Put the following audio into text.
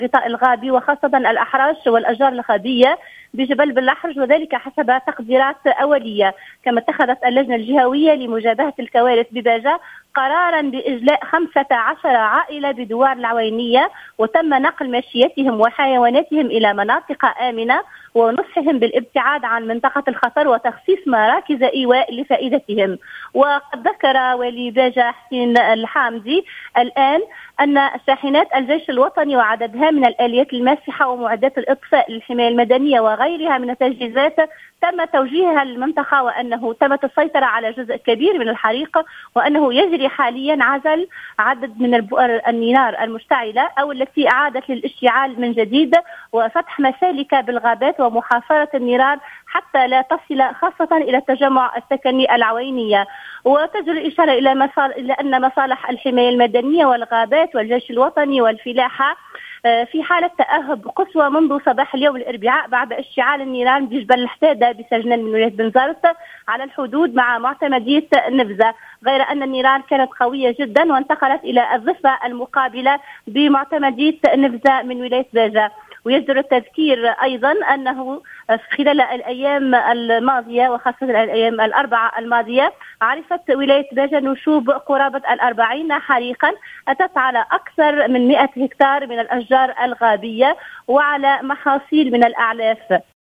الغطاء الغابي وخاصة الأحراش والأشجار الغابية بجبل بالأحرج، وذلك حسب تقديرات أولية. كما اتخذت اللجنة الجهوية لمجابهة الكوارث بباجة قرارا بإجلاء 15 عائلة بدوار العوينية، وتم نقل ماشيتهم وحيواناتهم إلى مناطق آمنة ونصحهم بالابتعاد عن منطقة الخطر وتخصيص مراكز إيواء لفائدتهم. وقد ذكر ولي باجة حسين الحامدي الآن أن شاحنات الجيش الوطني وعددها من الآليات الماسحة ومعدات الإطفاء للحماية المدنية وغيرها من التجهيزات تم توجيهها للمنطقة، وأنه تمت السيطرة على جزء كبير من الحريق، وأنه يجري حاليا عزل عدد من البؤر النار المشتعلة أو التي أعادت للاشتعال من جديد، وفتح مسالك بالغابات ومحاصرة النيران حتى لا تصل خاصة إلى التجمع السكني العوينية. وتجري الإشارة إلى أن مصالح الحماية المدنية والغابات والجيش الوطني والفلاحة في حالة تأهب قصوى منذ صباح اليوم الأربعاء بعد اشتعال النيران بجبل الحسادة بسجنان من ولاية بنزرت على الحدود مع معتمدية نبزة، غير أن النيران كانت قوية جدا وانتقلت إلى الضفة المقابلة بمعتمدية نبزة من ولاية باجة. ويجدر التذكير أيضا أنه خلال الأيام الماضية وخاصة الأيام الأربعة الماضية عرفت ولاية باجة نشوب قرابة 40 حريقا أتت على أكثر من 100 هكتار من الأشجار الغابية وعلى محاصيل من الأعلاف.